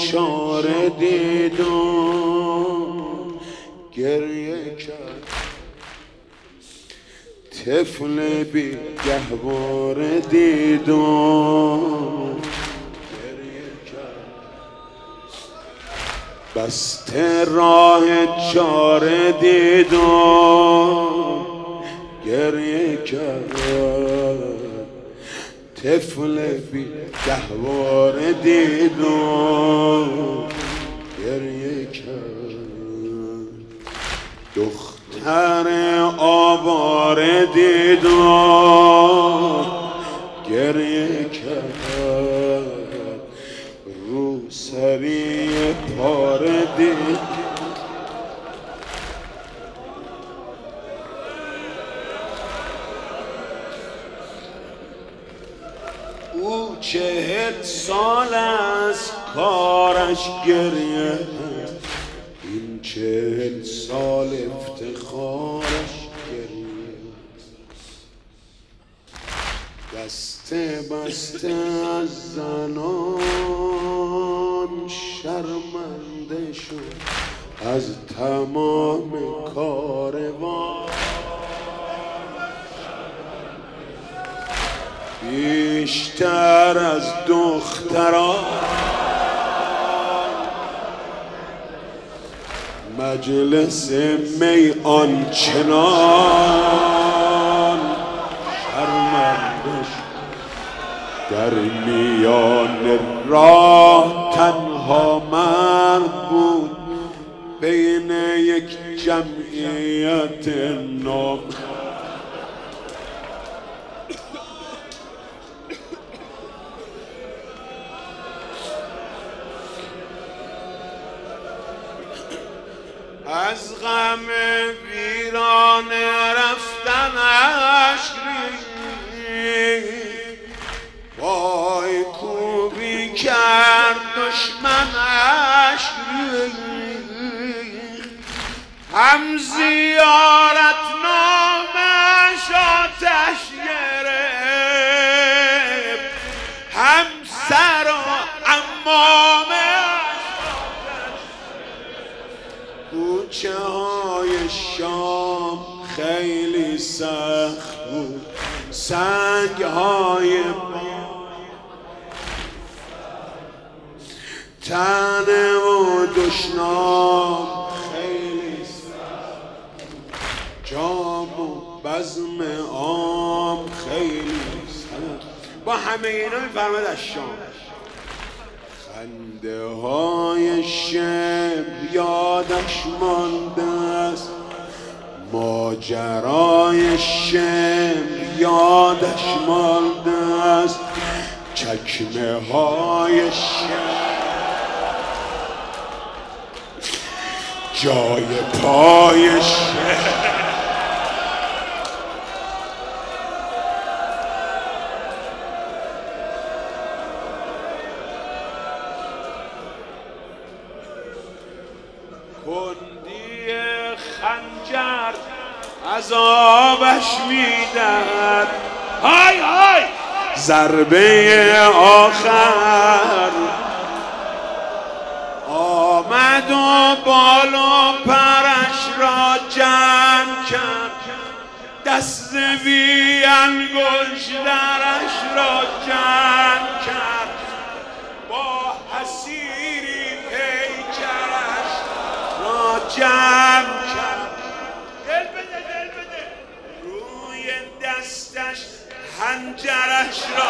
چاره دیدم گریه کرد، طفل بی گهواره دیدم گریه کرد، بسته راه چاره دیدم گریه کرد، طفل بی گهواره دیدم گریه کرد، دختر آواره دیدم گریه کرد، رو سری پاره دیدم. او 40 سال از کارش گریه، این 40 سال افتخارش گریه، دسته بسته از زنان شرمنده شد از تمام کاروان، بیشتر از دختران مجلس می آنچنان شرمنده شد، در میان راه تنها مرد بود بین یک جمعیت نام. از غم ویران رفتنش وای کوبی کرد دشمنش، هم زیارت نامش آتش گرفت، هم سر و عمامش کوچه های شام خیلی سخت بود، سنگ های تنه و دشنام خیلی سخت، جام و بزم عام خیلی سخت. با همه اینا میفرمد از شام خنده های شب یادش مانده است، ماجرای شب یادش مانده است، چکمه های شب جای پای شب کندی خنجر عذابش میدهد، های های ضربه آخر آمد و بال و پرش را جمع کرد، دست بی انگشترش را جمع کرد، با حسیری پیکرش را جمع کرد، دل بده روی دستش خنجرش را